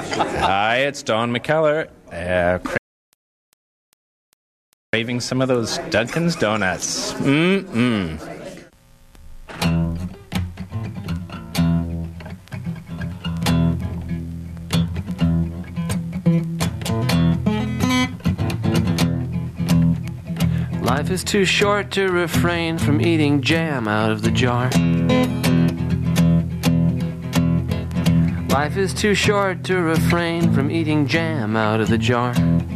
Hi, it's Don McKellar. Craving some of those Dunkin's Donuts. Life is too short to refrain from eating jam out of the jar. Life is too short to refrain from eating jam out of the jar.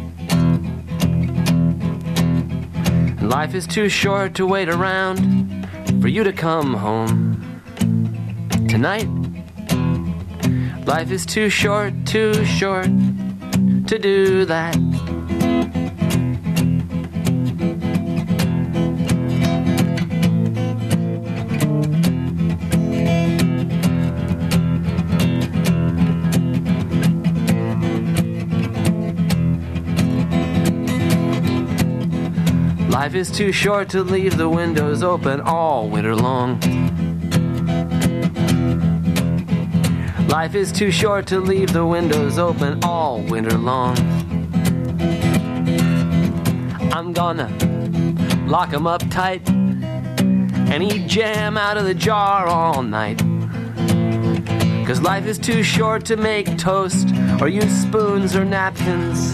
And life is too short to wait around for you to come home tonight. Life is too short to do that. Life is too short to leave the windows open all winter long. Life is too short to leave the windows open all winter long. I'm gonna lock 'em up tight and eat jam out of the jar all night. 'Cause life is too short to make toast or use spoons or napkins.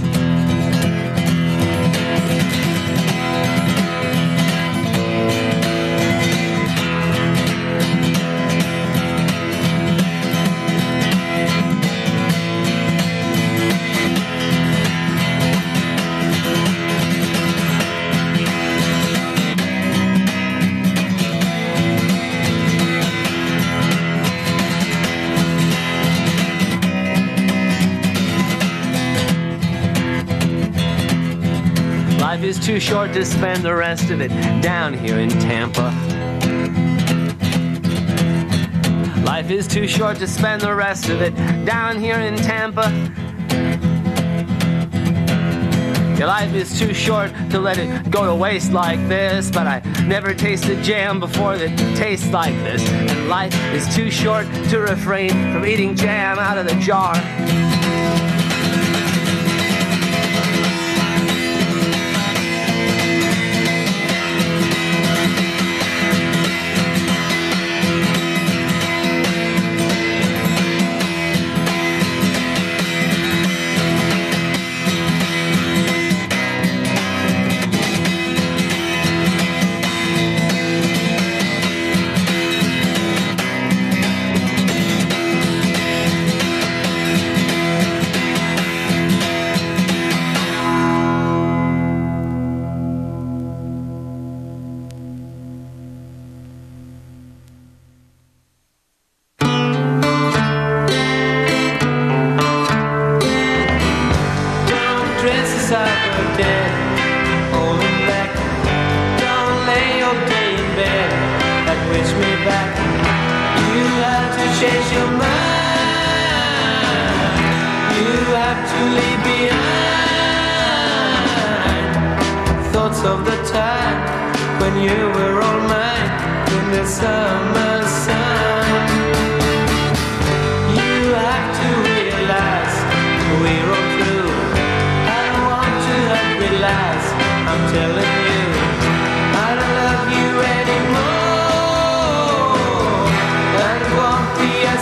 Life is too short to spend the rest of it down here in Tampa. Life is too short to spend the rest of it down here in Tampa. Your life is too short to let it go to waste like this, but I never tasted jam before that tastes like this. And life is too short to refrain from eating jam out of the jar. Of the time when you were all mine in the summer sun. You have to realize we're all through. I don't want to realize, I'm telling you, I don't love you anymore. And it won't be as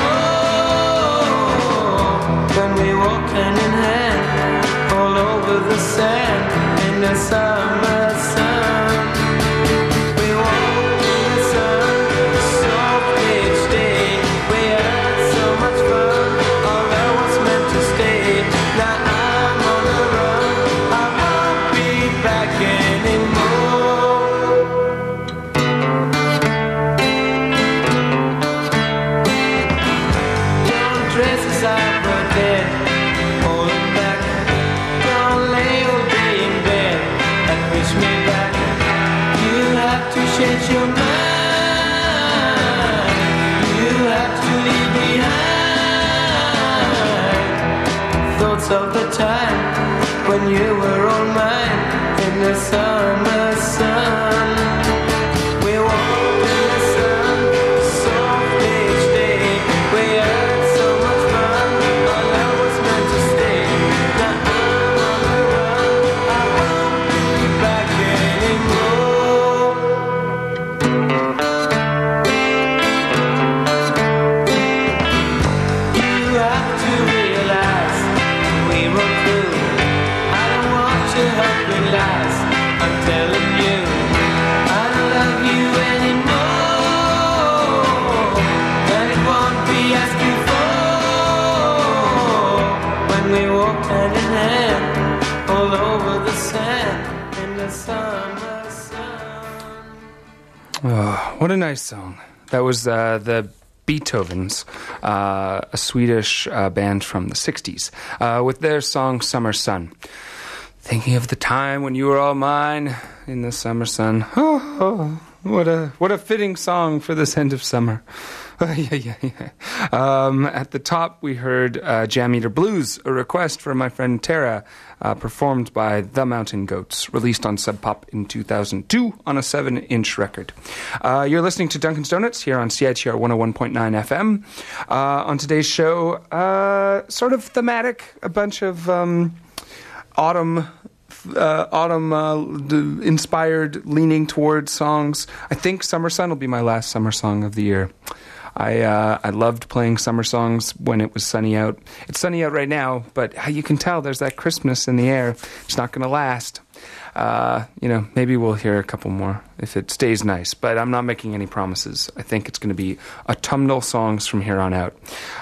before when we walk hand in hand all over the sand in the summer sun. We walked in the sun, soft each day. We had so much fun, although it was meant to stay. Now I'm on the run, I won't be back anymore. Don't dress as I pretend, holding back. Don't lay all day in bed and wish me back. You have to change your mind. You have to leave behind thoughts of the time when you were all mine in the summer sun. We walked in the sun, soft each day. We had so much fun, all that was Oh, what a nice song. That was the Beethovens, a Swedish band from the 60s, with their song Summer Sun. Thinking of the time when you were all mine in the summer sun. Oh, what a fitting song for this end of summer. Yeah. At the top, we heard Jam Eater Blues, a request from my friend Tara, performed by The Mountain Goats, released on Sub Pop in 2002 on a 7-inch record. You're listening to Duncan's Donuts here on CITR 101.9 FM. On today's show, sort of thematic, a bunch of autumn inspired, leaning towards songs. I think Summer Sun will be my last summer song of the year. I loved playing summer songs when it was sunny out. It's sunny out right now, but you can tell there's that crispness in the air. It's not going to last. Maybe we'll hear a couple more if it stays nice, but I'm not making any promises. I think it's going to be autumnal songs from here on out.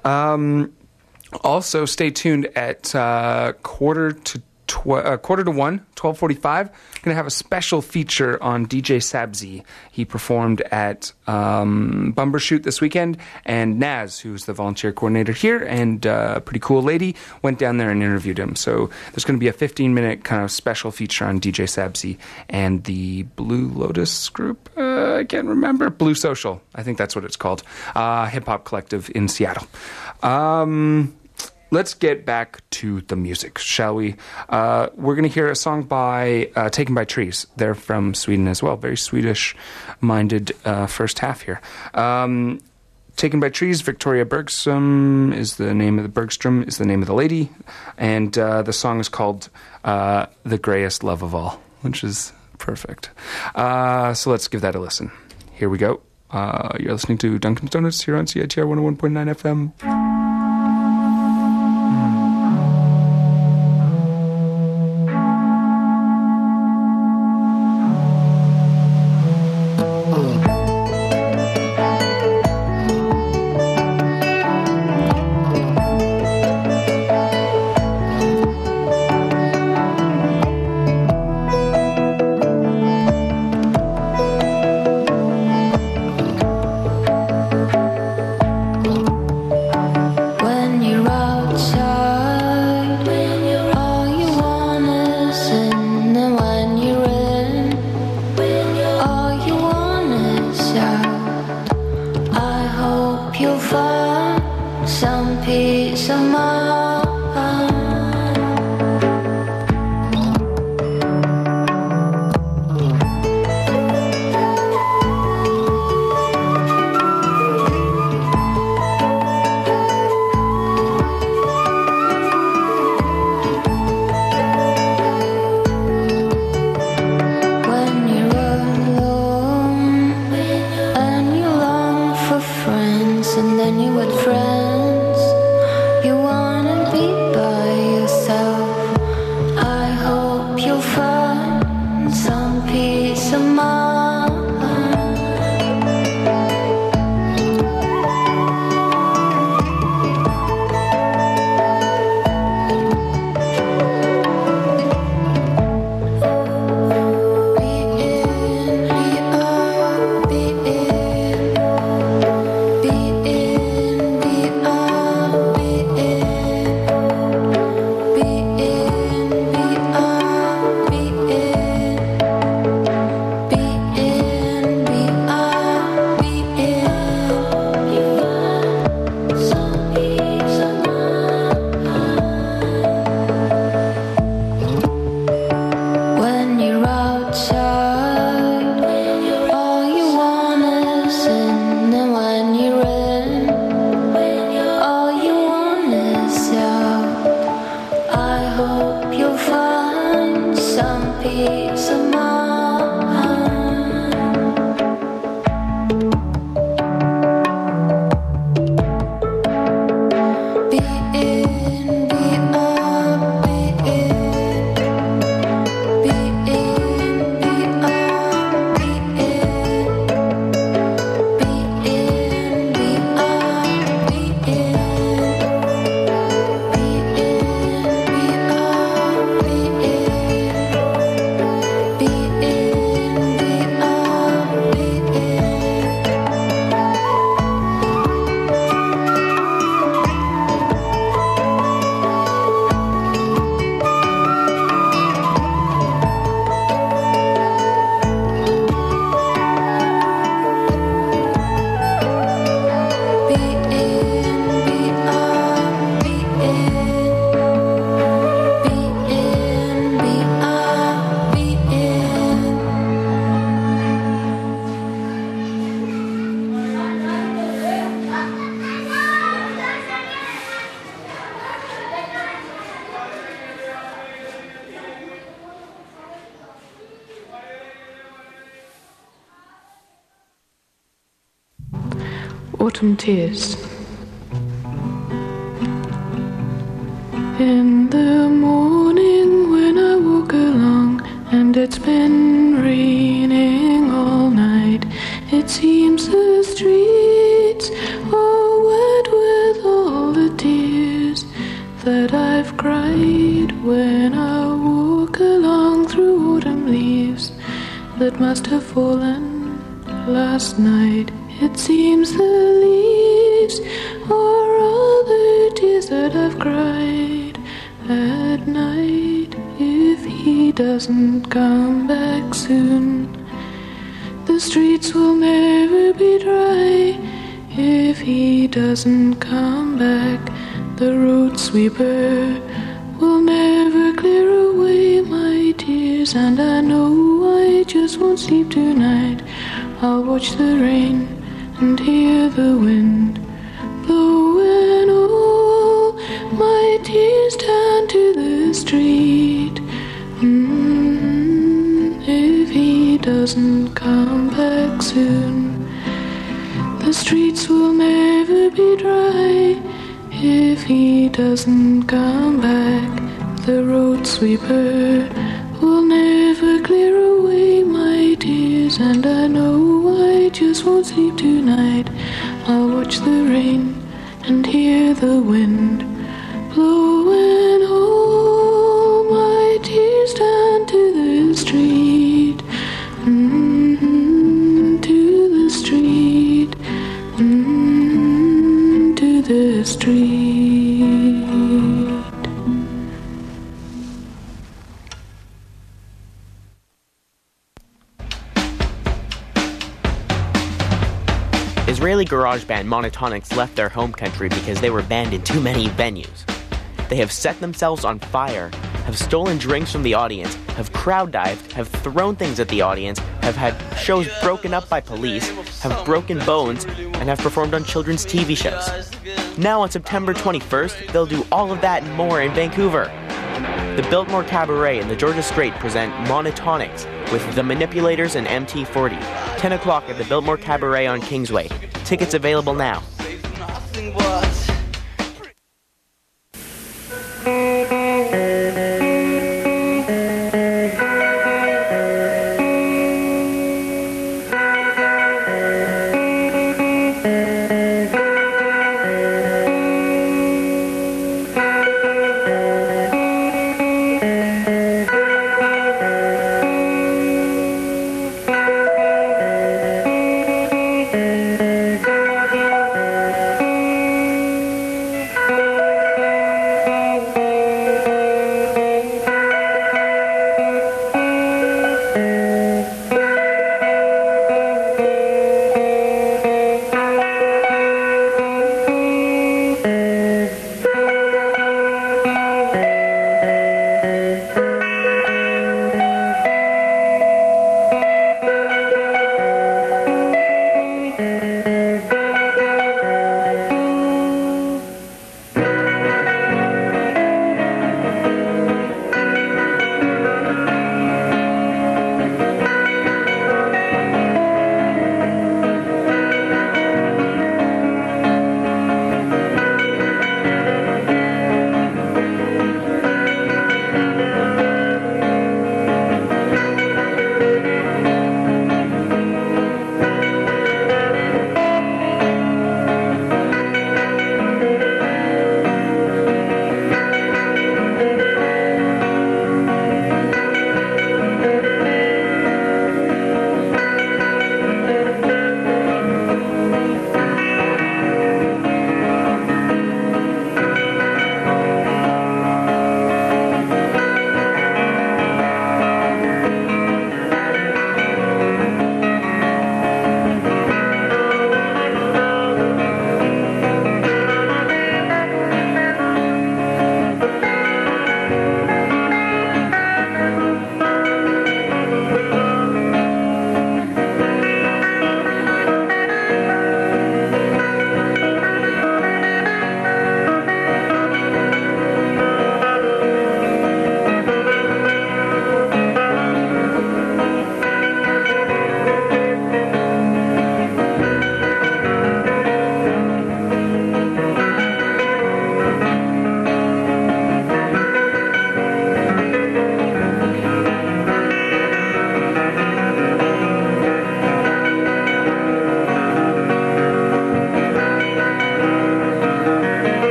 Also, stay tuned at quarter to 1, 12:45. Going to have a special feature on DJ Sabzi. He performed at Bumbershoot this weekend, and Naz, who's the volunteer coordinator here and a pretty cool lady, went down there and interviewed him. So there's going to be a 15-minute kind of special feature on DJ Sabzi and the Blue Lotus group. I can't remember. Blue Social. I think that's what it's called. Hip-hop collective in Seattle. Let's get back to the music, shall we? We're going to hear a song by Taken by Trees. They're from Sweden as well. Very Swedish-minded first half here. Taken by Trees, Victoria Bergström is the name of the Bergström is the name of the lady, and the song is called "The Greyest Love of All," which is perfect. So let's give that a listen. Here we go. You're listening to Duncan's Donuts here on CITR 101.9 FM. Be autumn tears. In the morning when I walk along and it's been raining all night, it seems the streets are wet with all the tears that I've cried when I walk along through autumn leaves that must have fallen last night. It seems the leaves are all the tears that I've cried at night. If he doesn't come back soon, the streets will never be dry. If he doesn't come back, the road sweeper will never clear away my tears. And I know I just won't sleep tonight. I'll watch the rain and hear the wind blow, and all my tears down to the street. If he doesn't come back soon, the streets will never be dry. If he doesn't come back, the road sweeper will never clear away my tears. And I know I just won't sleep tonight. I'll watch the rain and hear the wind blow, and all my tears down to the street, to the street, to the street. Israeli garage band Monotonics left their home country because they were banned in too many venues. They have set themselves on fire, have stolen drinks from the audience, have crowd dived, have thrown things at the audience, have had shows broken up by police, have broken bones, and have performed on children's TV shows. Now on September 21st, they'll do all of that and more in Vancouver. The Biltmore Cabaret and the Georgia Strait present Monotonics with The Manipulators and MT40. 10 o'clock at the Biltmore Cabaret on Kingsway. Tickets available now.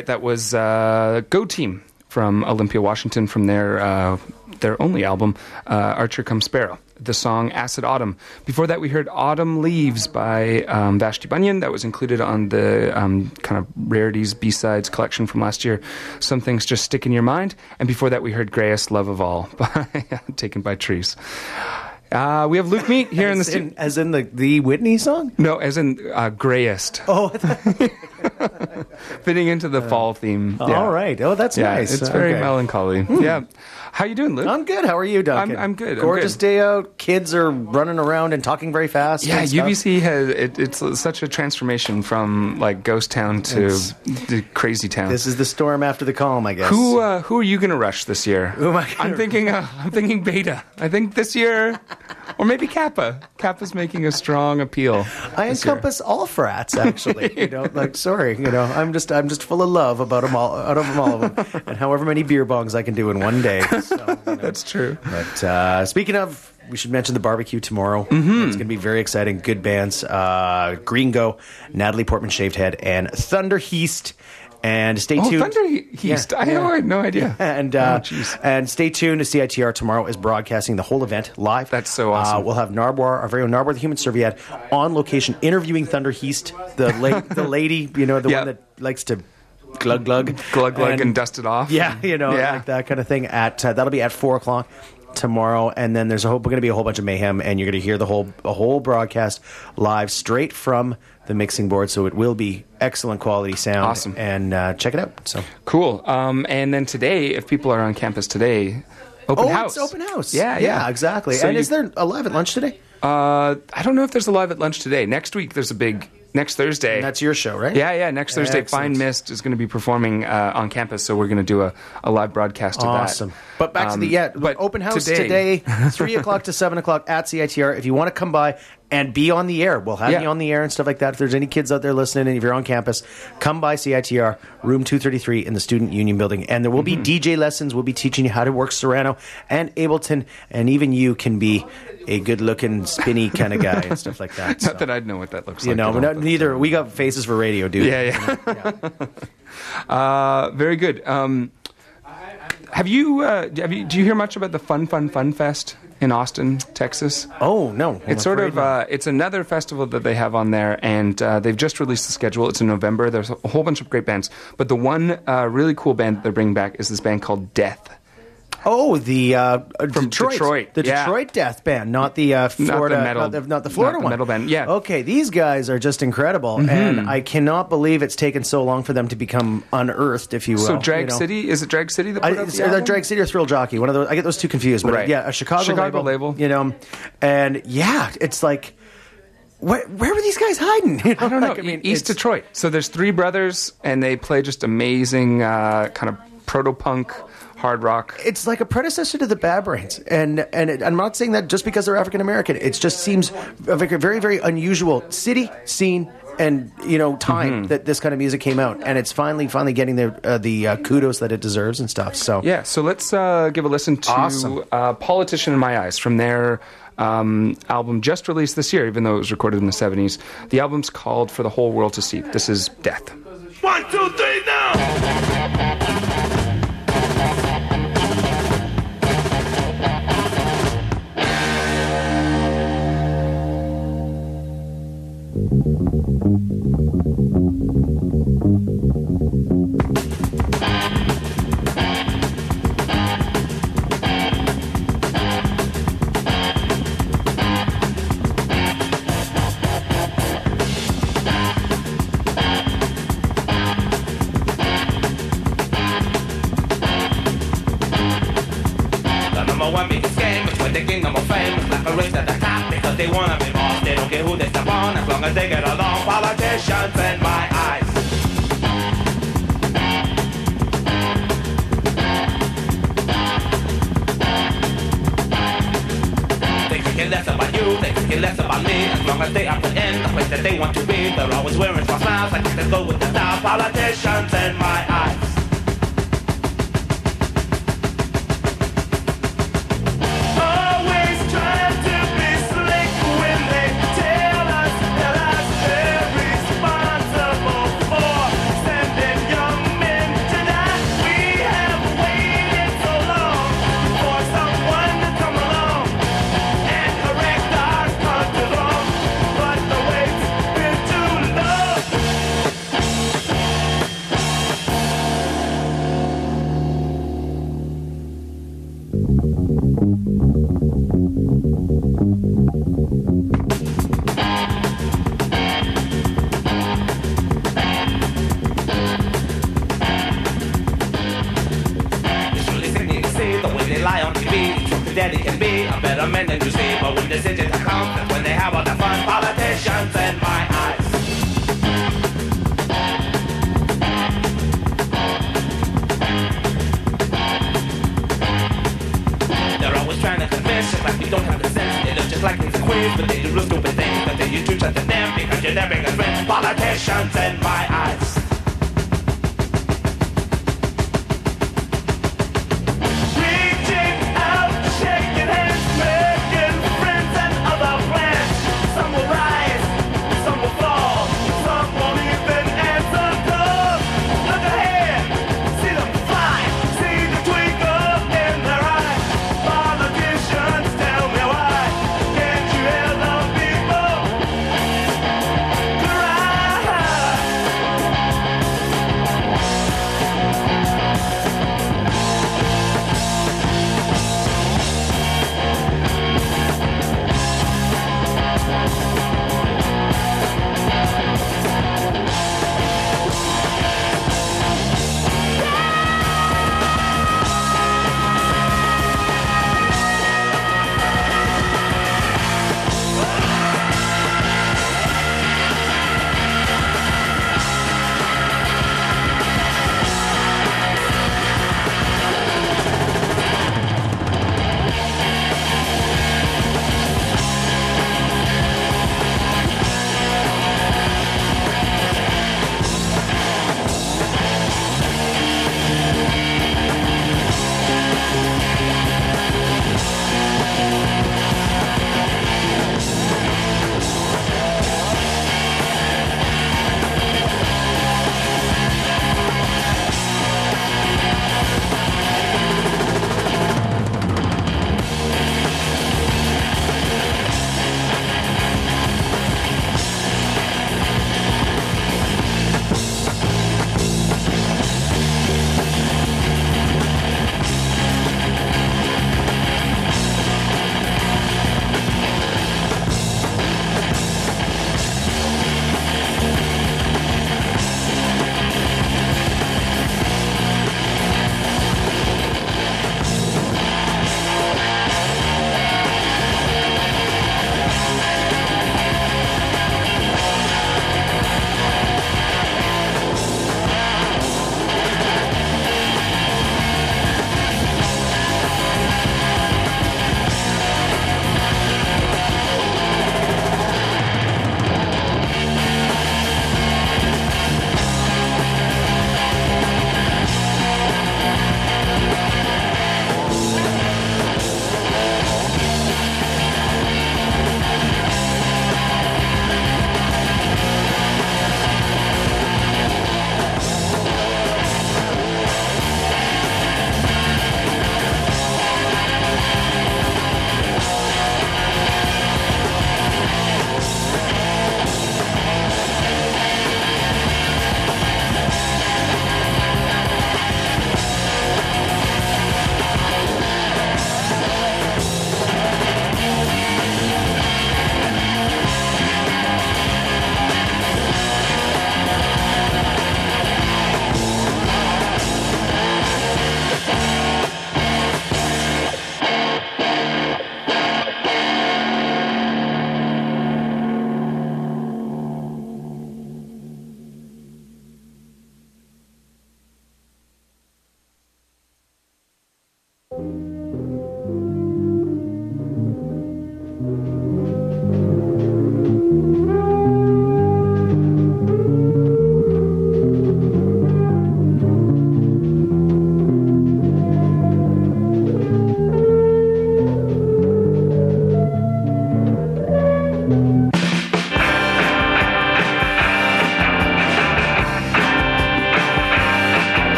right. That was Go Team from Olympia, Washington, from their only album, Archer Come Sparrow. The song Acid Autumn. Before that, we heard Autumn Leaves by Vashti Bunyan. That was included on the kind of rarities B-sides collection from last year. Some Things Just Stick in Your Mind. And before that, we heard Greyest Love of All, taken by Trees. We have Luke Meat here in the studio. As in the Whitney song? No, as in greyest. Oh, fitting into the fall theme. All right. Oh, that's nice. It's very melancholy. Yeah. How you doing, Luke? I'm good. How are you, Duncan? I'm good. Gorgeous day out. Kids are running around and talking very fast. Yeah, and stuff. UBC has it's such a transformation from like ghost town to the crazy town. This is the storm after the calm, I guess. Who are you going to rush this year? Who am I I'm thinking Beta. I think this year, or maybe Kappa. Kappa's making a strong appeal. I encompass all frats, actually. I'm just full of love about them all, out of them all of them, and however many beer bongs I can do in one day. So, That's true. But speaking of, we should mention the barbecue tomorrow. Mm-hmm. It's going to be very exciting. Good bands: Gringo, Natalie Portman, Shaved Head, and Thunder Heast. And stay tuned. Thunder Heast. I had no idea. And stay tuned to CITR tomorrow is broadcasting the whole event live. That's so awesome. We'll have Narbwar, our very own Narbwar the Human Serviette, on location interviewing Thunder Heast, the lady, one that likes to glug and dust it off. Like that kind of thing. That'll be at 4:00 tomorrow, and then there's going to be a whole bunch of mayhem, and you're going to hear the whole broadcast live straight from the mixing board, so it will be excellent quality sound. Awesome. And check it out. So cool. And then today, if people are on campus today, open house. It's open house. Yeah, exactly. So and is there a live at lunch today? I don't know if there's a live at lunch today. Next week, there's a big... Next Thursday. And that's your show, right? Yeah. Next Thursday, Excellent. Fine Mist is going to be performing on campus, so we're going to do a live broadcast of that. Awesome. But back to the open house today 3:00 to 7:00 at CITR. If you want to come by and be on the air, we'll have you on the air and stuff like that. If there's any kids out there listening, and if you're on campus, come by CITR, room 233 in the Student Union Building. And there will be DJ lessons. We'll be teaching you how to work Serrano and Ableton, and even you can be a good-looking, spinny kind of guy and stuff like that. Not that I'd know what that looks like. Neither. We got faces for radio, dude. Yeah. Very good. Do you hear much about the Fun Fest in Austin, Texas? Oh, no. It's sort of, it's another festival that they have on there, and they've just released the schedule. It's in November. There's a whole bunch of great bands. But the one really cool band that they're bringing back is this band called Death. Oh, the from Detroit. The Detroit Death Band, not the Florida, not the Florida one. Metal band. Yeah. Okay, these guys are just incredible, and I cannot believe it's taken so long for them to become unearthed, if you will. So Drag City, is it Drag City that put out the album? Drag City or Thrill Jockey? One of those. I get those two confused. But right. A Chicago label. And it's like. Where were these guys hiding? I don't know. East Detroit. So there's three brothers, and they play just amazing kind of proto-punk, hard rock. It's like a predecessor to the Bad Brains, and I'm not saying that just because they're African American. It just seems like a very, very unusual city, scene, and time that this kind of music came out, and it's finally getting the kudos that it deserves and stuff. So so let's give a listen to "Politician in My Eyes" from their album just released this year, even though it was recorded in the 70s. The album's called "For the Whole World to See." This is Death. 1, 2, 3, now! They wanna be boss, they don't care who they step on, as long as they get along. Politicians in my eyes. They could care less about you, they could care less about me, as long as they are put in the place that they want to be. They're always wearing false smiles, like they go with the style. Politicians in my eyes. Young men the queens, but they do stupid things that they used to shut them because you're their biggest friends. Politicians in my eyes.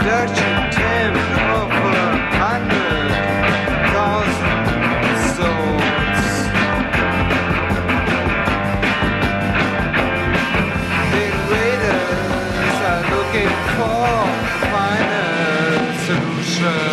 seduction, 10 over 100,000 souls. The invaders are looking for a final solution.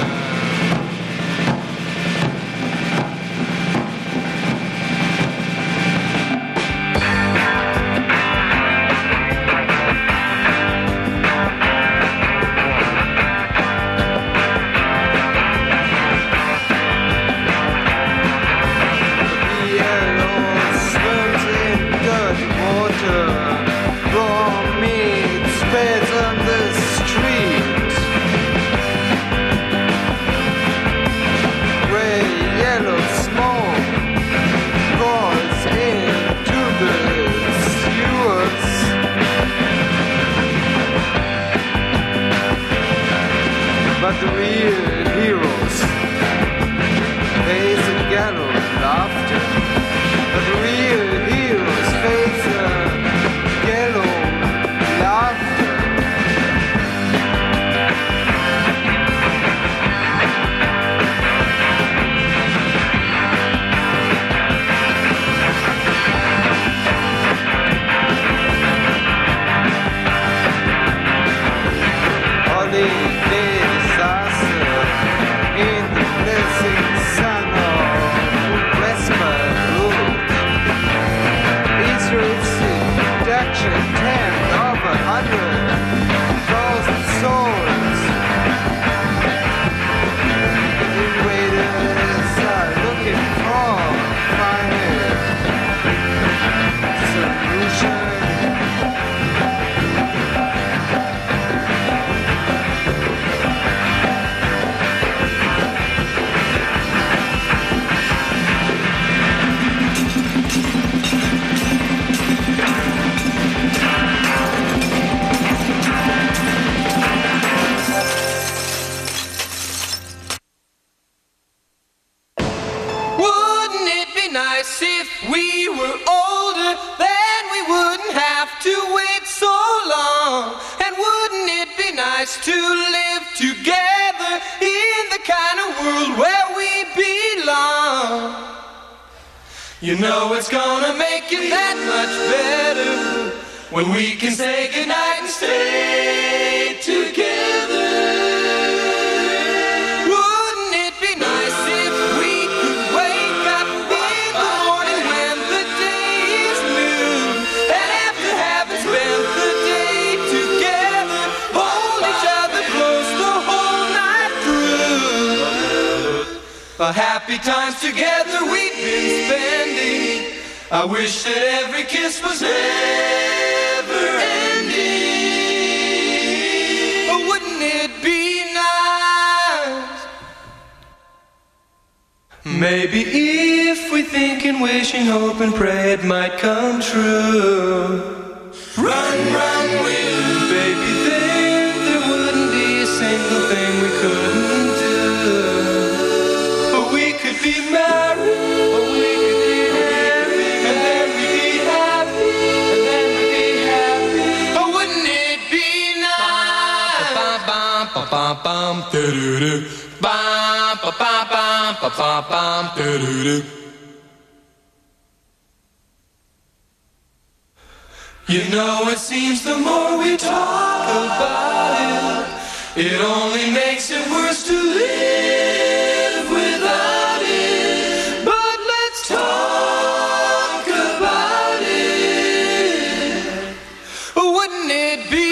But the real heroes face a gallows laughter. But the real heroes face a gallows laughter. All the disaster in the blessing sun of Westman Road. Israel's seduction 10 over 100,000 souls. Invaders are looking for final solution. Wouldn't it be nice if we were older? Then we wouldn't have to wait so long. And wouldn't it be nice to live together in the kind of world where we belong? You know it's gonna make it that much better when we can say goodnight and stay together. Wouldn't it be nice if we could wake up in the morning when the day is new, and after having spent the day together, hold each other close the whole night through? The happy times together we've been spending, I wish that every kiss was never ending. Oh, wouldn't it be nice? Maybe if we think and wish and hope and pray it might come true. Run, run, will, baby, then there wouldn't be a single thing we couldn't do. Or we could be married, or we could be happy, and then we'd be happy, and then we'd be happy. Oh, wouldn't it be nice? Bum, bum, bum, bum, do-do-do. Bum, bum, bum, bum, bum, bum, do-do-do. You know, it seems the more we talk about it, it only makes it worse to live without it. But let's talk about it. Wouldn't it be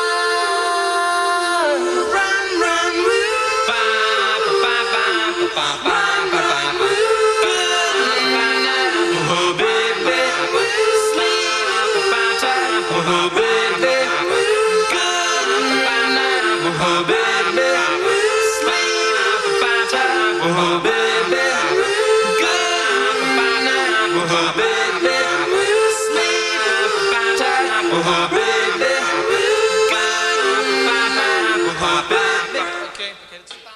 nice? Run, run, woo. Run, run, woo. Oh, baby, sleep. Oh, baby, good night. Oh, baby, sleep. Oh, baby, good night. Oh, baby, sleep. Oh, baby, good night. Oh, baby. Okay, let's stop.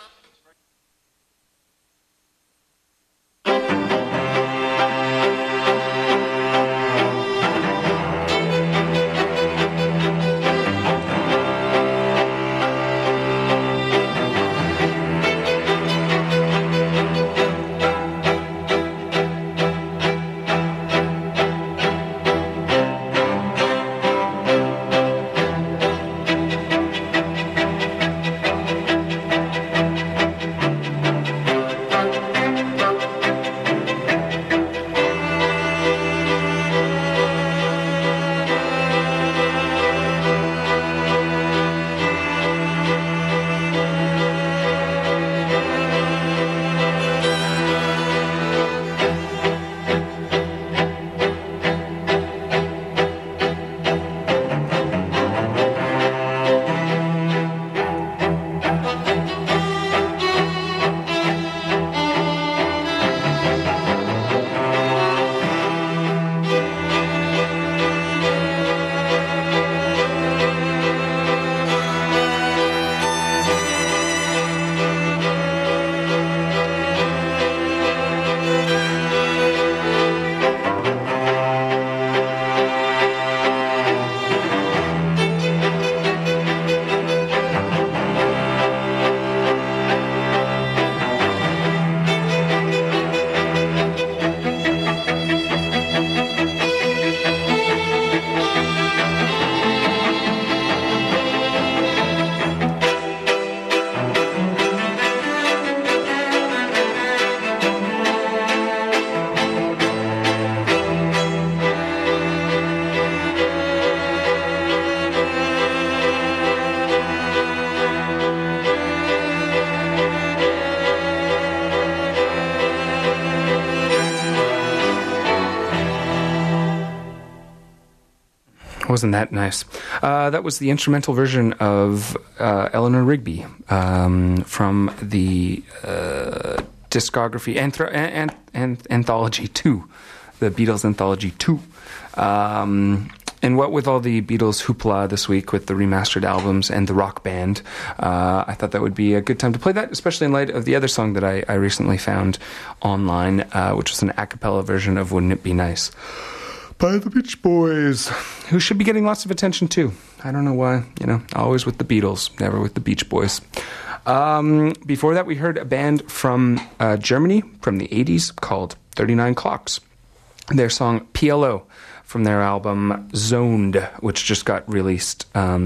Wasn't that nice? That was the instrumental version of Eleanor Rigby from the discography Anthology 2, the Beatles Anthology 2. And what with all the Beatles hoopla this week with the remastered albums and the rock band, I thought that would be a good time to play that, especially in light of the other song that I recently found online, which was an a cappella version of Wouldn't It Be Nice by the Beach Boys, who should be getting lots of attention too. I don't know why, always with the Beatles, never with the Beach Boys. Before that, we heard a band from Germany from the 80s called 39 Clocks. Their song PLO from their album Zoned, which just got released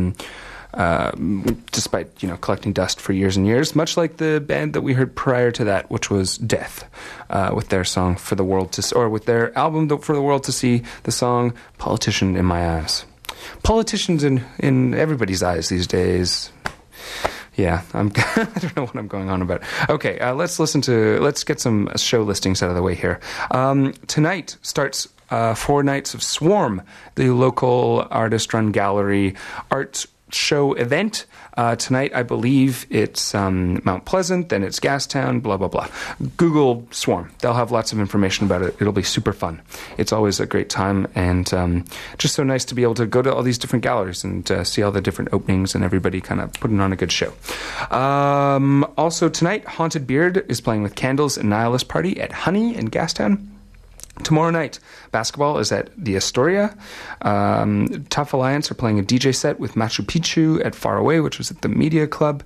despite collecting dust for years and years, much like the band that we heard prior to that, which was Death, with their song For the World to, or with their album For the World to See, the song Politician in My Eyes. Politicians in everybody's eyes these days. Yeah, I don't know what I'm going on about. Okay, let's get some show listings out of the way here. Tonight starts 4 nights of Swarm, the local artist-run gallery art show event. Tonight, I believe it's Mount Pleasant, then it's Gastown, blah, blah, blah. Google Swarm. They'll have lots of information about it. It'll be super fun. It's always a great time, and just so nice to be able to go to all these different galleries and see all the different openings and everybody kind of putting on a good show. Also tonight, Haunted Beard is playing with Candles and Nihilist Party at Honey in Gastown. Tomorrow night, basketball is at the Astoria. Tough Alliance are playing a DJ set with Machu Picchu at Far Away, which was at the Media Club.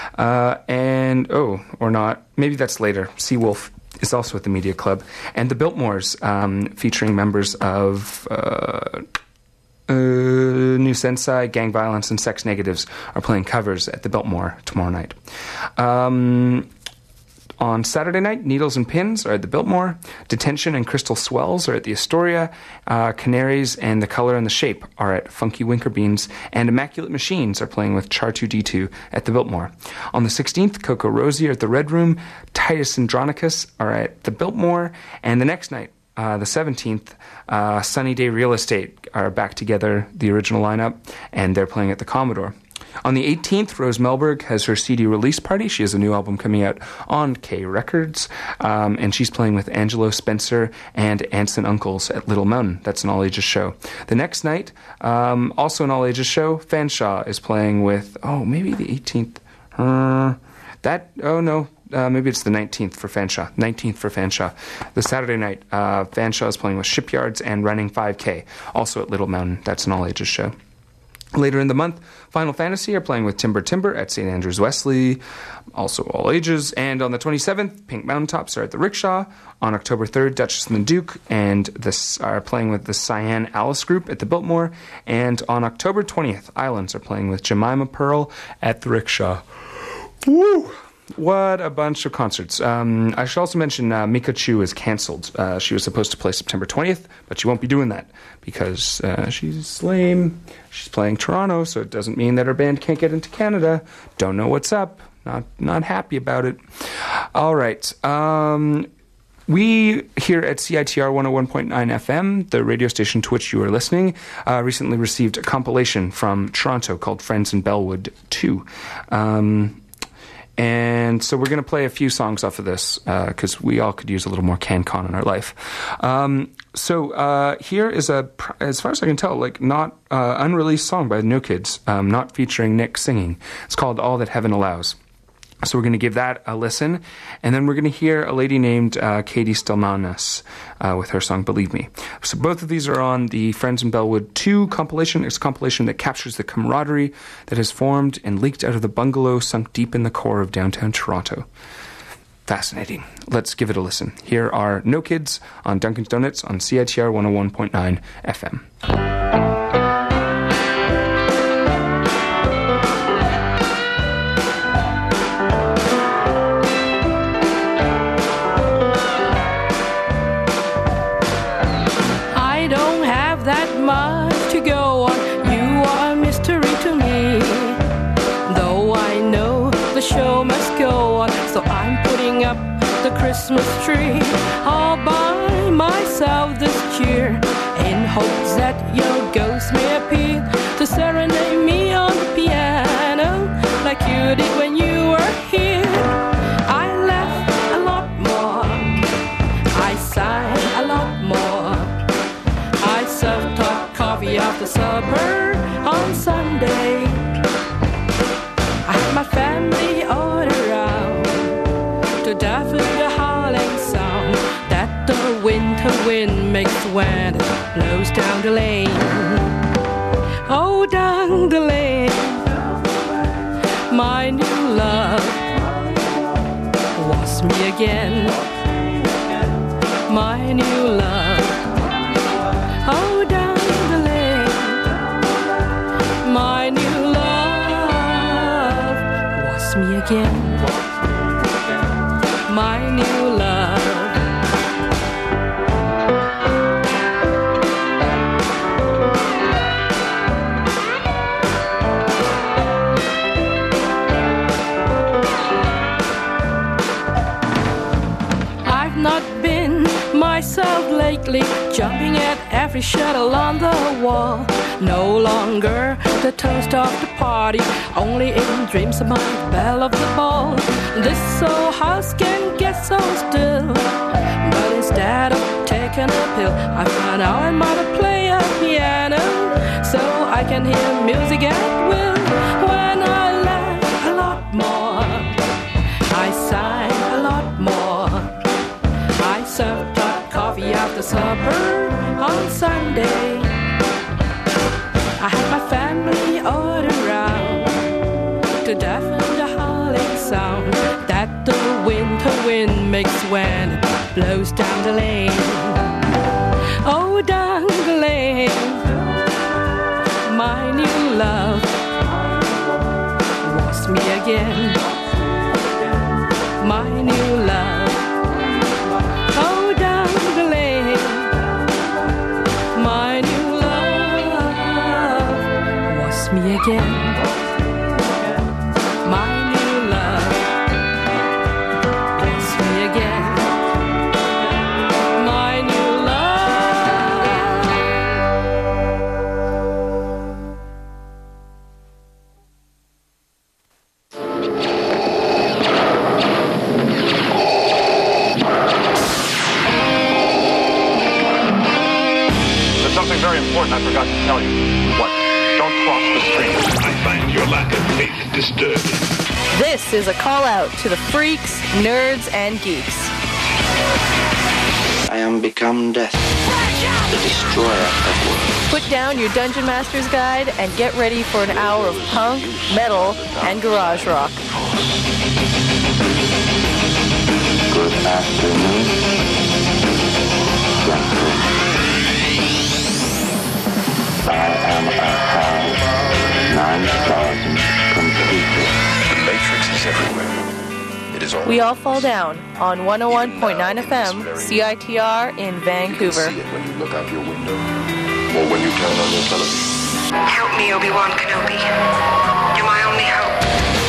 Or not, maybe that's later. Seawolf is also at the Media Club. And the Biltmores, featuring members of New Sensei, Gang Violence, and Sex Negatives, are playing covers at the Biltmore tomorrow night. On Saturday night, Needles and Pins are at the Biltmore. Detention and Crystal Swells are at the Astoria. Canaries and The Color and the Shape are at Funky Winker Beans. And Immaculate Machines are playing with Char2D2 at the Biltmore. On the 16th, Coco Rosie are at the Red Room. Titus Andronicus are at the Biltmore. And the next night, the 17th, Sunny Day Real Estate are back together, the original lineup, and they're playing at the Commodore. On the 18th, Rose Melberg has her CD release party. She has a new album coming out on K Records, and she's playing with Angelo Spencer and Aunts and Uncles at Little Mountain. That's an all-ages show. The next night, also an all-ages show, Fanshawe is playing with, maybe the 18th. Maybe it's the 19th for Fanshawe. 19th for Fanshawe. The Saturday night, Fanshawe is playing with Shipyards and Running 5K, also at Little Mountain. That's an all-ages show. Later in the month, Final Fantasy are playing with Timber at St. Andrews Wesley, also all ages. And on the 27th, Pink Mountaintops are at the Rickshaw. On October 3rd, Duchess and the Duke and are playing with the Cyan Alice Group at the Biltmore. And on October 20th, Islands are playing with Jemima Pearl at the Rickshaw. Woo! What a bunch of concerts. I should also mention Mika Chu is cancelled. She was supposed to play September 20th, but she won't be doing that because she's lame. She's playing Toronto, so it doesn't mean that her band can't get into Canada. Don't know what's up. Not happy about it. All right. We here at CITR 101.9 FM, the radio station to which you are listening, recently received a compilation from Toronto called Friends in Bellwood 2. And so we're going to play a few songs off of this because we all could use a little more CanCon in our life. So here is as far as I can tell, not unreleased song by the No Kids, not featuring Nick singing. It's called All That Heaven Allows. So we're going to give that a listen, and then we're going to hear a lady named Katie Stelmanis with her song Believe Me. So both of these are on the Friends in Bellwood 2 compilation. It's a compilation that captures the camaraderie that has formed and leaked out of the bungalow sunk deep in the core of downtown Toronto. Fascinating. Let's give it a listen. Here are No Kids on Dunkin' Donuts on CITR 101.9 FM. Christmas tree all by myself this cheer in hopes that your ghost may appear to serenade me on the piano like you did when you were here. I laughed a lot more, I sighed a lot more, I served hot coffee after supper on Sunday. I had my family all around to deafen the howling sound that the winter wind makes when it blows down the lane. Oh, down the lane, my new love was me again. My new love. Oh, down the lane, my new love was me again. My new love. I've not been myself lately, jumping at every shadow on the wall. No longer the toast of the party, only in dreams of my belle of the ball. This old house can get so still, but instead of taking a pill, I found out I might play a piano, so I can hear music at will. When I laugh a lot more, I sigh a lot more, I served hot coffee after supper on Sunday. I had my family all around to deafen the howling sound that the winter wind makes when it blows down the lane. Oh, down the lane, my new love was me again. My new love. Oh, down the lane, my new love was me again. My new love was me again. My new love. There's something very important I forgot to tell you. What? Don't cross the stream. I find your lack of faith disturbing. This is a call out to the freaks, nerds, and geeks. I am become death, the destroyer of worlds. Put down your Dungeon Master's Guide and get ready for an hour of punk, metal, and garage rock. Good afternoon, gentlemen. I am a HAL 9000 computer. The Matrix is everywhere. It is all. We all fall down on 101.9 FM CITR in Vancouver. You see it when you look out your window or when you turn on your television. Help me, Obi-Wan Kenobi. You're my only hope.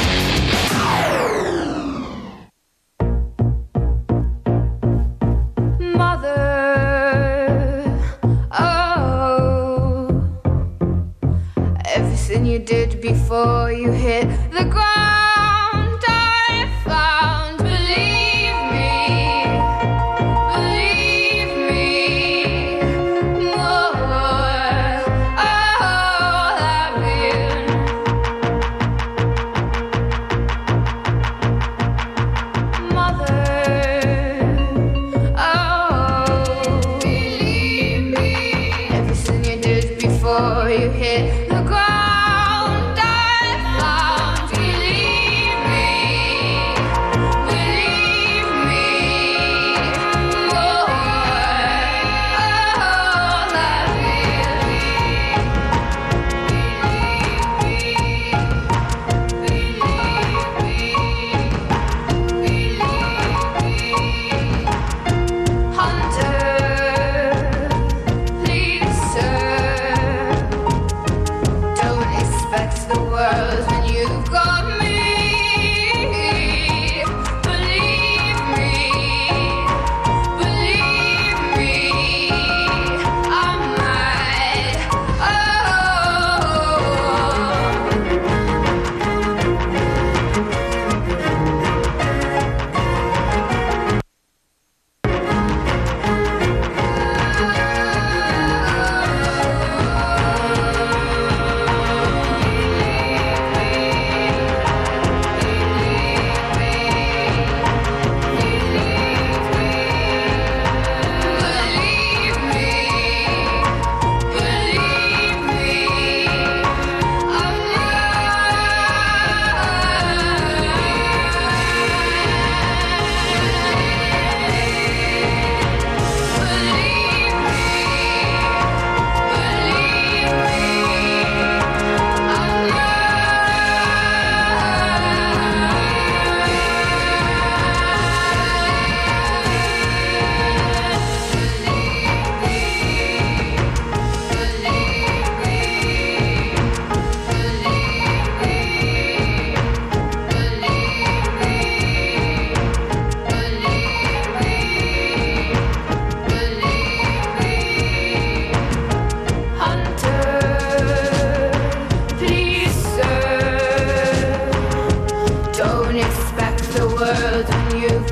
You did before you hit the ground, I found. Believe me more. All I've been. Mother, oh, believe me. Everything you did before you hit the ground.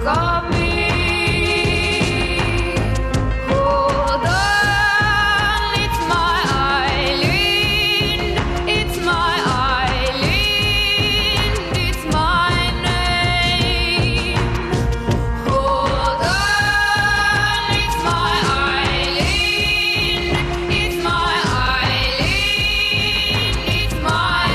of me. Hold on, it's my island, it's my island, it's my name. Hold on, it's my island, it's my island, it's my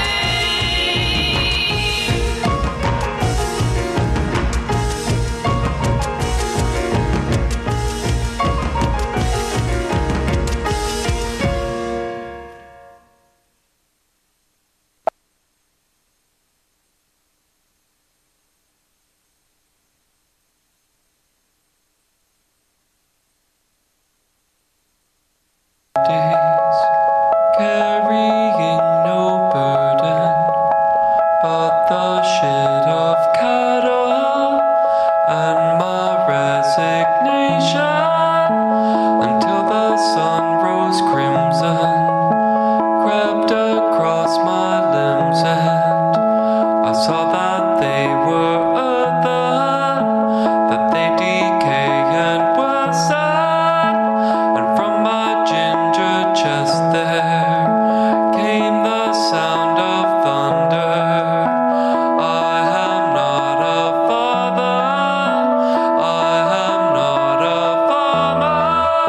days, carrying no burden but the shit of cattle and my resignation, until the sun rose crimson, crept across my limbs, and I saw that they were earthen, that they decay and were sad, and from my ginger chest there came the sound of thunder. I am not a father, I am not a farmer.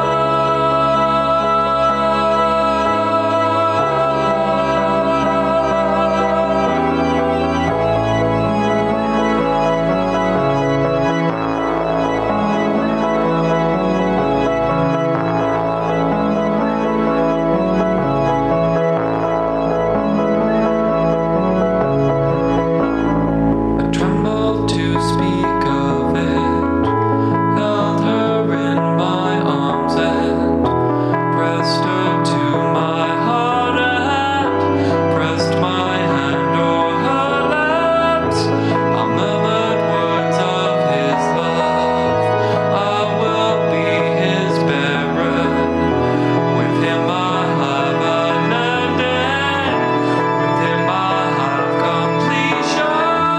I trembled to speak of it, held her in my arms and pressed her to my heart and pressed my hand o'er her lips. I murmured words of his love, I will be his bearer. With him I have an ending, with him I have completion.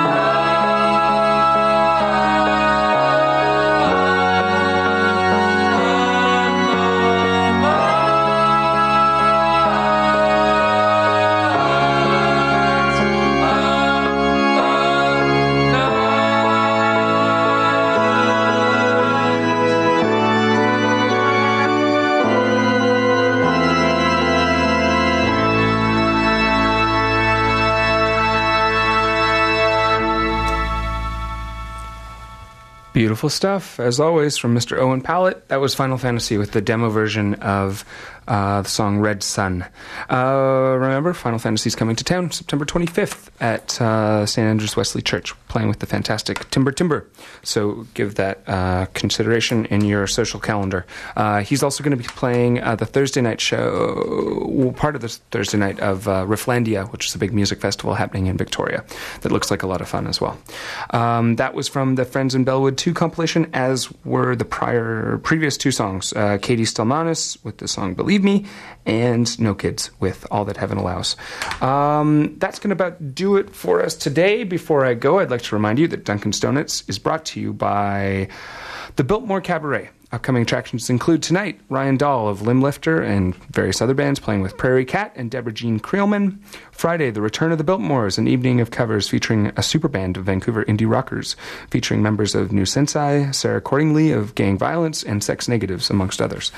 Beautiful stuff, as always, from Mr. Owen Pallett. That was Final Fantasy with the demo version of the song Red Sun. Remember, Final Fantasy is coming to town September 25th at St. Andrews Wesley Church, playing with the fantastic Timber. So give that consideration in your social calendar. He's also going to be playing the Thursday night show, part of the Thursday night of Rifflandia, which is a big music festival happening in Victoria that looks like a lot of fun as well. That was from the Friends in Bellwood 2 compilation, as were the previous two songs, Katie Stelmanis with the song Believe Me, and No Kids with All That Heaven Allows. That's going to about do it for us today. Before I go, I'd like to remind you that Duncan's Donuts is brought to you by the Biltmore Cabaret. Upcoming attractions include tonight Ryan Dahl of Limblifter and various other bands playing with Prairie Cat and Deborah Jean Creelman. Friday, the return of the Biltmores, an evening of covers featuring a super band of Vancouver indie rockers, featuring members of New Sensei, Sarah Cordingley of Gang Violence, and Sex Negatives, amongst others.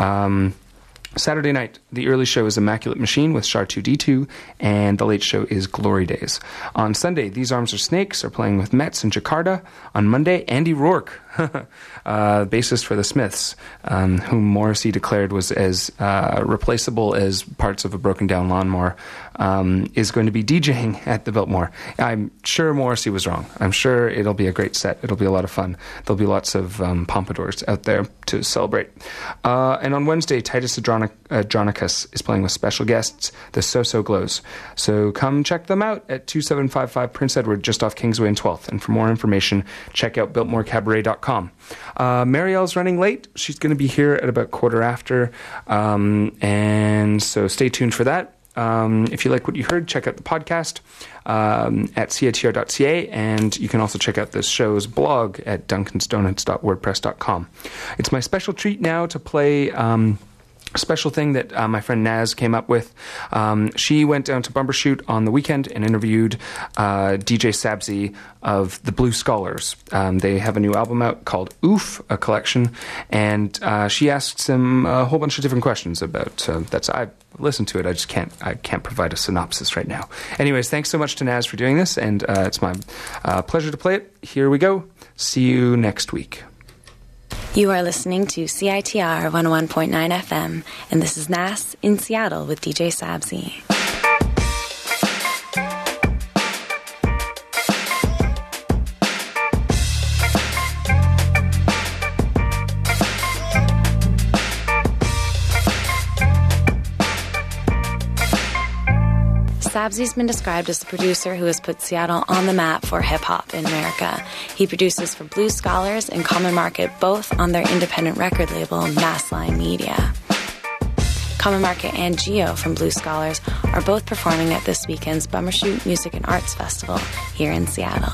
Saturday night, the early show is Immaculate Machine with Char2D2, and the late show is Glory Days. On Sunday, These Arms Are Snakes are playing with Mets in Jakarta. On Monday, Andy Rourke, bassist for the Smiths, whom Morrissey declared was as replaceable as parts of a broken down lawnmower, is going to be DJing at the Biltmore. I'm sure Morrissey was wrong. I'm sure it'll be a great set. It'll be a lot of fun. There'll be lots of pompadours out there to celebrate. And on Wednesday, Titus Adronicus is playing with special guests, the So-So Glows. So come check them out at 2755 Prince Edward, just off Kingsway and 12th. And for more information, check out BiltmoreCabaret.com. Marielle's running late. She's going to be here at about 15:15. And so stay tuned for that. If you like what you heard, check out the podcast at citr.ca, and you can also check out this show's blog at duncansdonuts.wordpress.com. It's my special treat now to play a special thing that my friend Naz came up with. She went down to Bumbershoot on the weekend and interviewed DJ Sabzi of the Blue Scholars. They have a new album out called Oof, a collection, and she asked him a whole bunch of different questions about I listened to it. I can't provide a synopsis right now. Anyways, thanks so much to Naz for doing this, and it's my pleasure to play it. Here we go. See you next week. You are listening to CITR 101.9 FM, and this is Nas in Seattle with DJ Sabzi. Sabzi's been described as the producer who has put Seattle on the map for hip-hop in America. He produces for Blue Scholars and Common Market, both on their independent record label, Massline Media. Common Market and Geo from Blue Scholars are both performing at this weekend's Bumbershoot Music and Arts Festival here in Seattle.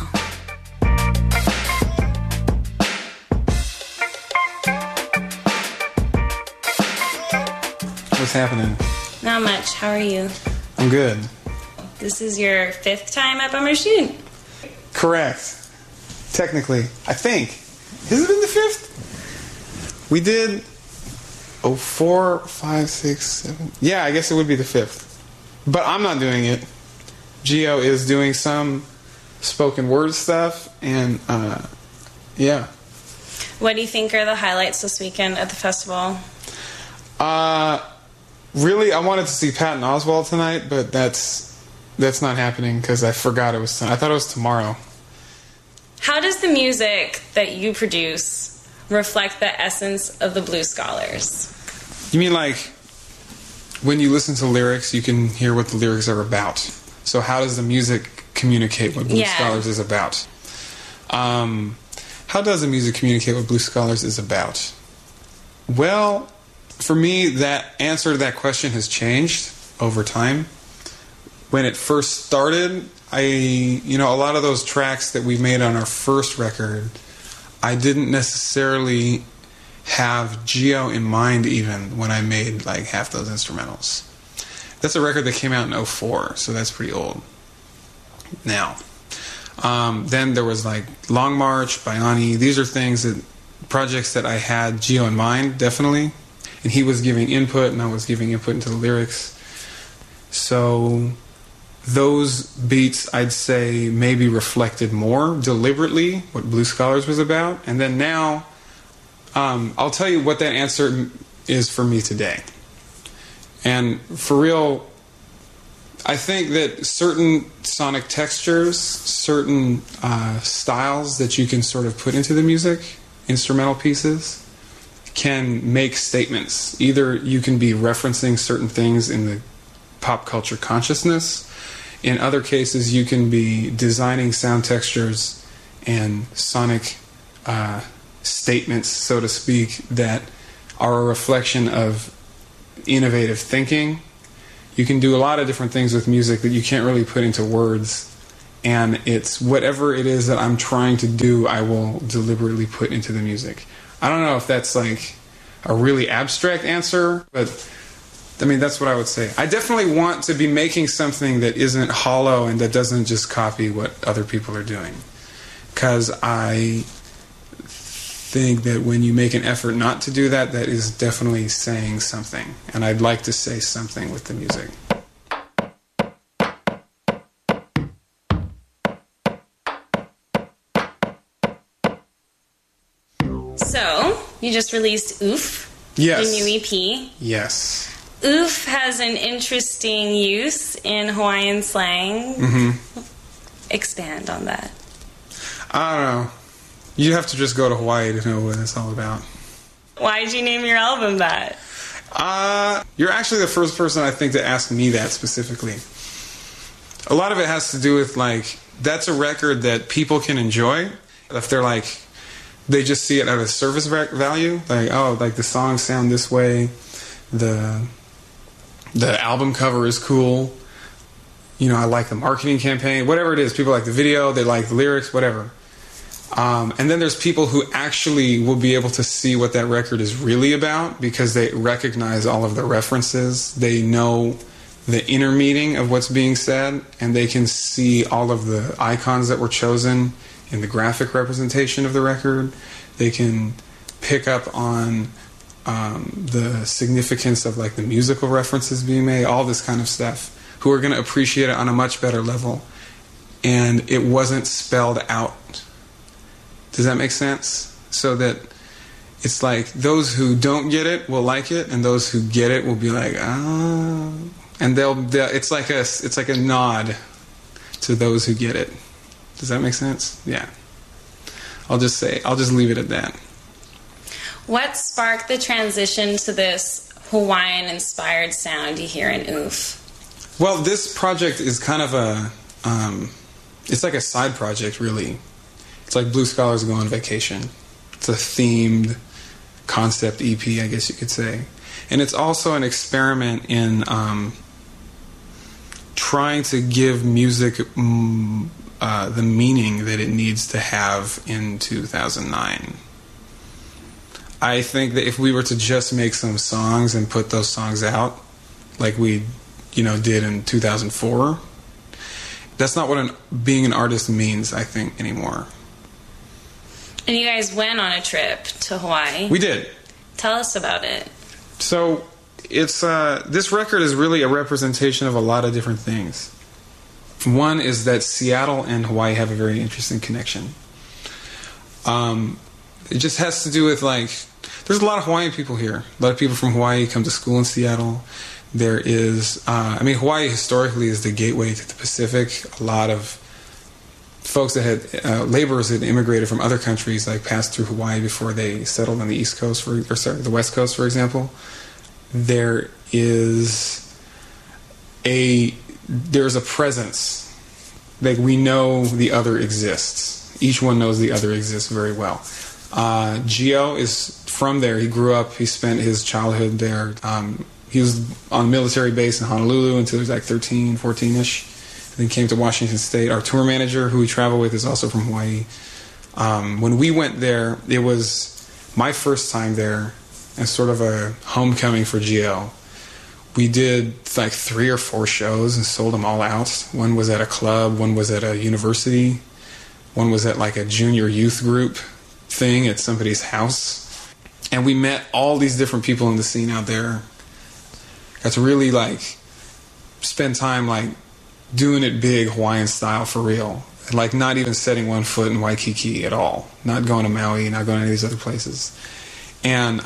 What's happening? Not much. How are you? I'm good. This is your 5th time at Bumbershoot? Correct. Technically. I think. Has it been the 5th? We did 4, 5, 6, 7. Yeah, I guess it would be the 5th. But I'm not doing it. Gio is doing some spoken word stuff, and yeah. What do you think are the highlights this weekend at the festival? Really, I wanted to see Patton Oswalt tonight, but that's not happening because I forgot it was. I thought it was tomorrow. How does the music that you produce reflect the essence of the Blue Scholars? You mean like when you listen to lyrics, you can hear what the lyrics are about. So how does the music communicate what Blue Scholars is about? How does the music communicate what Blue Scholars is about? Well, for me, that answer to that question has changed over time. When it first started, a lot of those tracks that we made on our first record, I didn't necessarily have Geo in mind even when I made like half those instrumentals. That's a record that came out in 2004, so that's pretty old now. Then there was like Long March, Bayani. These are projects that I had Geo in mind, definitely. And he was giving input, and I was giving input into the lyrics. So those beats, I'd say, maybe reflected more deliberately what Blue Scholars was about. And then now, I'll tell you what that answer is for me today. And for real, I think that certain sonic textures, certain styles that you can sort of put into the music, instrumental pieces, can make statements. Either you can be referencing certain things in the pop culture consciousness. In other cases, you can be designing sound textures and sonic statements, so to speak, that are a reflection of innovative thinking. You can do a lot of different things with music that you can't really put into words. And it's whatever it is that I'm trying to do, I will deliberately put into the music. I don't know if that's like a really abstract answer, but I mean, that's what I would say. I definitely want to be making something that isn't hollow and that doesn't just copy what other people are doing. Because I think that when you make an effort not to do that, that is definitely saying something. And I'd like to say something with the music. So, you just released Oof, yes. the new EP. Yes. Oof has an interesting use in Hawaiian slang. Mm-hmm. Expand on that. I don't know. You have to just go to Hawaii to know what it's all about. Why did you name your album that? You're actually the first person I think to ask me that specifically. A lot of it has to do with, like, that's a record that people can enjoy. If they're like, they just see it at a service value, like, oh, like the songs sound this way, the The album cover is cool. You know, I like the marketing campaign. Whatever it is, people like the video, they like the lyrics, whatever. And then there's people who actually will be able to see what that record is really about because they recognize all of the references. They know the inner meaning of what's being said, and they can see all of the icons that were chosen in the graphic representation of the record. They can pick up on the significance of like the musical references being made, all this kind of stuff, who are going to appreciate it on a much better level. And it wasn't spelled out. Does that make sense? So that it's like those who don't get it will like it, and those who get it will be like, ah, and they'll it's like a nod to those who get it. Does that make sense? Yeah. I'll just leave it at that. What sparked the transition to this Hawaiian-inspired sound you hear in Oof? Well, this project is kind of it's like a side project, really. It's like Blue Scholars Go on Vacation. It's a themed concept EP, I guess you could say. And it's also an experiment in trying to give music the meaning that it needs to have in 2009. I think that if we were to just make some songs and put those songs out like we, did in 2004, that's not what being an artist means, I think, anymore. And you guys went on a trip to Hawaii. We did. Tell us about it. So it's this record is really a representation of a lot of different things. One is that Seattle and Hawaii have a very interesting connection. It just has to do with there's a lot of Hawaiian people here. A lot of people from Hawaii come to school in Seattle. There is, Hawaii historically is the gateway to the Pacific. A lot of folks that had laborers that immigrated from other countries passed through Hawaii before they settled on the East Coast, the West Coast, for example. There's a presence. We know the other exists. Each one knows the other exists very well. Gio is from there. He grew up. He spent his childhood there. He was on a military base in Honolulu until he was 13, 14-ish. Then came to Washington State. Our tour manager, who we travel with, is also from Hawaii. When we went there, it was my first time there as sort of a homecoming for Gio. We did 3 or 4 shows and sold them all out. One was at a club, one was at a university, one was at a junior youth group thing at somebody's house. And we met all these different people in the scene out there. Got to really spend time doing it big Hawaiian style for real. Not even setting one foot in Waikiki at all. Not going to Maui, not going to any of these other places. And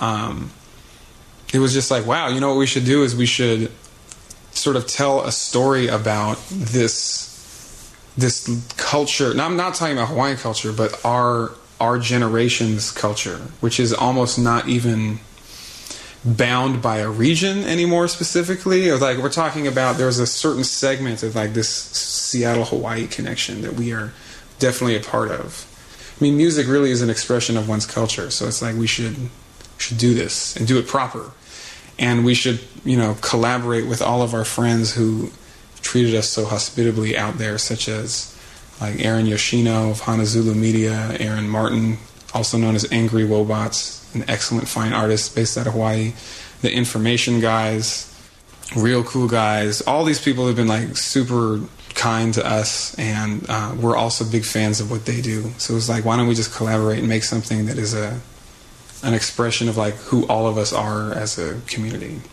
it was just wow, what we should do is we should sort of tell a story about this culture. Now, I'm not talking about Hawaiian culture, but our generation's culture, which is almost not even bound by a region anymore specifically. Or we're talking about there's a certain segment of this Seattle-Hawaii connection that we are definitely a part of. Music really is an expression of one's culture, so it's we should do this and do it proper. And we should, collaborate with all of our friends who treated us so hospitably out there, such as Aaron Yoshino of Hanazulu Media, Aaron Martin, also known as Angry Wobots, an excellent fine artist based out of Hawaii, the Information guys, real cool guys. All these people have been super kind to us, and we're also big fans of what they do. So it's why don't we just collaborate and make something that is an expression of who all of us are as a community.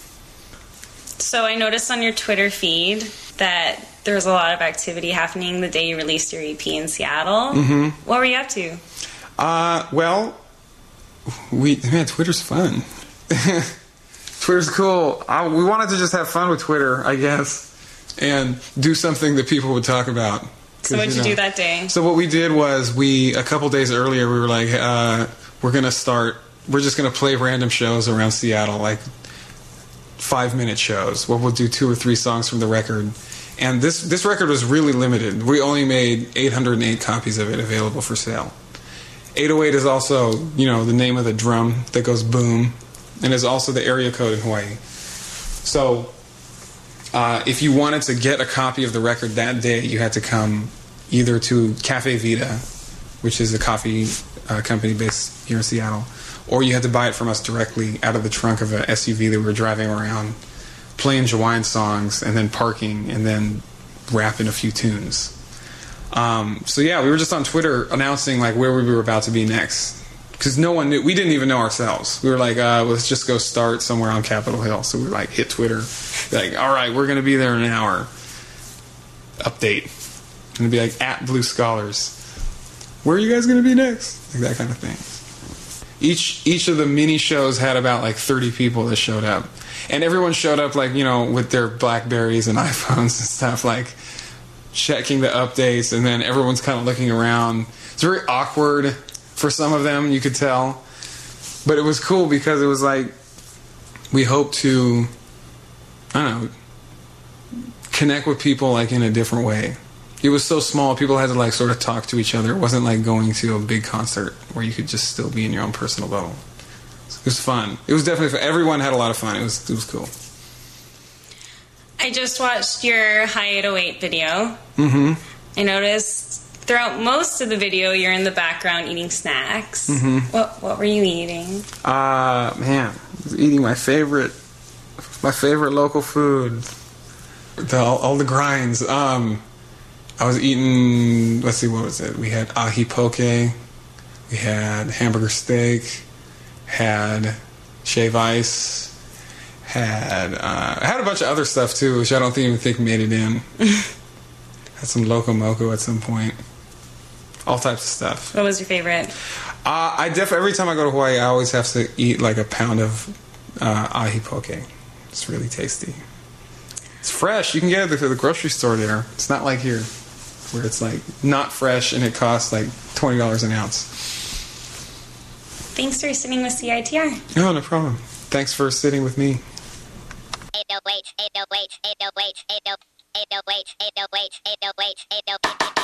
So I noticed on your Twitter feed that there was a lot of activity happening the day you released your EP in Seattle. Mm-hmm. What were you up to? Twitter's fun. Twitter's cool. We wanted to just have fun with Twitter, I guess, and do something that people would talk about. So what did you do that day? So what we did was a couple days earlier, we were we're just going to play random shows around Seattle, 5-minute shows, where we'll do 2 or 3 songs from the record. And this record was really limited. We only made 808 copies of it available for sale. 808 is also, the name of the drum that goes boom, and is also the area code in Hawaii. So if you wanted to get a copy of the record that day, you had to come either to Cafe Vita, which is a coffee company based here in Seattle, or you had to buy it from us directly out of the trunk of an SUV that we were driving around, playing Hawaiian songs, and then parking, and then rapping a few tunes. So yeah, we were just on Twitter announcing like where we were about to be next, because no one knew. We didn't even know ourselves. We were like, let's just go start somewhere on Capitol Hill. So we were like, hit Twitter, like, all right, we're going to be there in an hour. Update. Going to be like at Blue Scholars. Where are you guys going to be next? Like that kind of thing. Each of the mini shows had about like 30 people that showed up, and everyone showed up like, you know, with their Blackberries and iPhones and stuff, like checking the updates, and then everyone's kind of looking around. It's very awkward for some of them, you could tell, but it was cool because it was like we hoped to, I don't know, connect with people like in a different way. It was so small, people had to like sort of talk to each other. It wasn't like going to a big concert where you could just still be in your own personal bubble. It was fun. It was definitely fun. Everyone had a lot of fun. It was cool. I just watched your High 808 video. Mm-hmm. I noticed throughout most of the video you're in the background eating snacks. Mm-hmm. What were you eating? Man, I was eating my favorite local food. All the grinds. I was eating, let's see, what was it? We had ahi poke, we had hamburger steak, had shave ice, had a bunch of other stuff too, which I don't even think made it in. Had some Loco Moco at some point. All types of stuff. What was your favorite? Every time I go to Hawaii, I always have to eat like a pound of ahi poke. It's really tasty. It's fresh. You can get it at the grocery store there. It's not like here, where it's like not fresh and it costs like $20 an ounce. Thanks for sitting with CITR. No problem. Thanks for sitting with me. 808, 808, 808, 808, 808, 808, 808.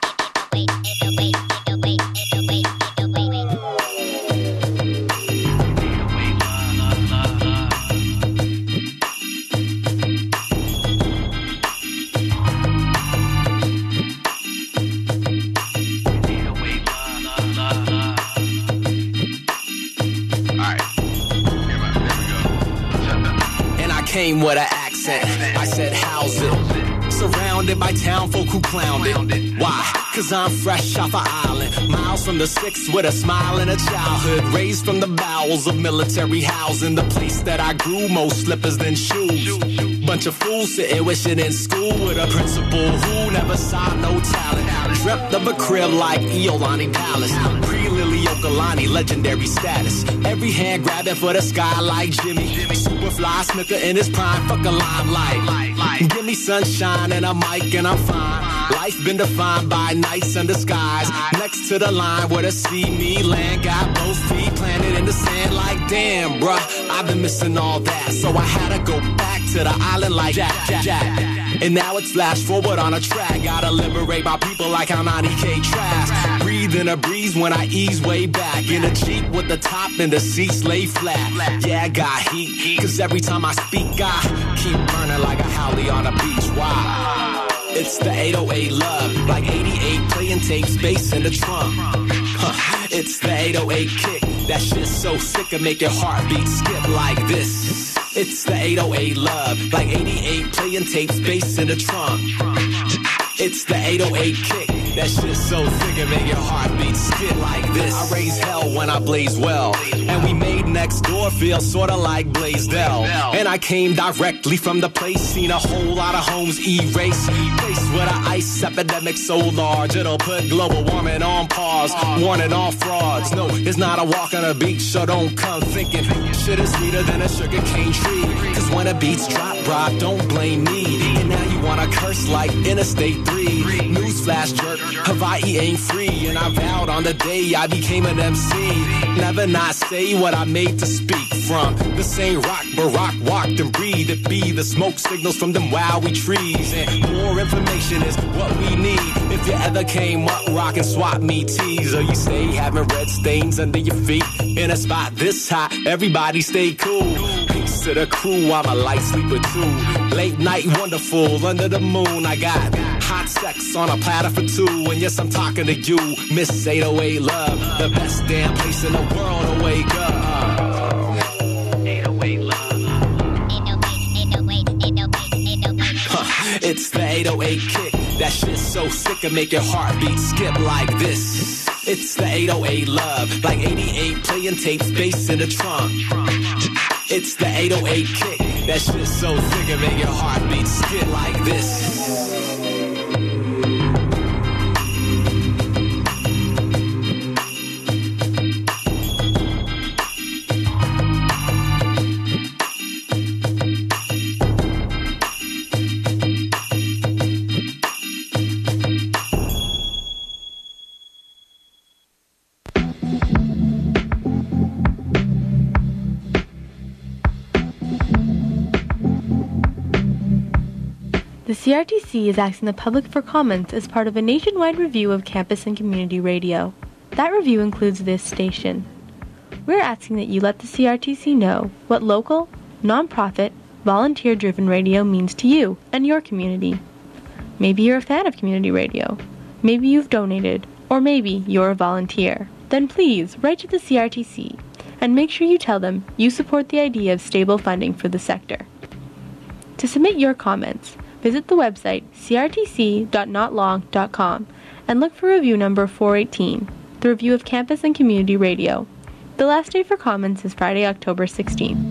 Came with an accent. I said, how's it? Surrounded by town folk who clowned it. Why? Cause I'm fresh off an island. Miles from the six with a smile and a childhood. Raised from the bowels of military housing. The place that I grew, more slippers than shoes. Bunch of fools sitting wishing in school with a principal who never saw no talent. Dreamt of a crib like Iolani Palace. Pre-Lily Okalani, legendary status. Every hand grabbing for the sky like Jimmy. Superfly Snicker in his prime, fuck a limelight. Give me sunshine and a mic and I'm fine. Life been defined by nights under skies. Next to the line where the see me land. Got both feet planted in the sand like damn, bruh. I've been missing all that, so I had to go back to the island like Jack. And now it's flash forward on a track. Gotta liberate my people like how 90K trash. Breathe in a breeze when I ease way back. In a Jeep with the top and the seats lay flat. Yeah, I got heat, cause every time I speak I keep burning like a Howley on a beach. Why? It's the 808 love, like 88 playing tape space in the trunk. It's the 808 kick, that shit's so sick and make your heartbeat skip like this. It's the 808 love, like 88 playing tape space in the trunk. It's the 808 kick, that shit's so thick and make your heartbeat skip like this. I raise hell when I blaze well, and we made next door feel sorta like Blaisdell. And I came directly from the place, seen a whole lot of homes erased. Place with an ice epidemic so large, it'll put global warming on pause. Warning all frauds, no, it's not a walk on a beach, so don't come thinking shit is sweeter than a sugar cane tree. Cause when the beats drop, Brock, don't blame me. And now you wanna curse like Interstate 3. Newsflash jerk, Hawaii ain't free. And I vowed on the day I became an MC, never not say what I made to speak from. This ain't rock, Barack walked and breathed. It be the smoke signals from them wowie trees. And more information is what we need. If you ever came up rockin' swap me tees, or you stay having red stains under your feet in a spot this hot, everybody stay cool. Peace rest of the crew, I'm a light sleeper too. Late night wonderful, under the moon, I got hot sex on a platter for two. And yes, I'm talking to you, Miss 808 Love, the best damn place in the world to wake up. 808 Love. It's the 808 kick. That shit's so sick and make your heartbeat skip like this. It's the 808 Love, like 88 playing tapes, bass in the trunk. It's the 808 kick. That shit's so sick and make your heartbeat skip like this. The CRTC is asking the public for comments as part of a nationwide review of campus and community radio. That review includes this station. We're asking that you let the CRTC know what local, non-profit, volunteer-driven radio means to you and your community. Maybe you're a fan of community radio. Maybe you've donated. Or maybe you're a volunteer. Then please write to the CRTC and make sure you tell them you support the idea of stable funding for the sector. To submit your comments, visit the website crtc.notlong.com and look for review number 418, the review of campus and community radio. The last day for comments is Friday, October 16th.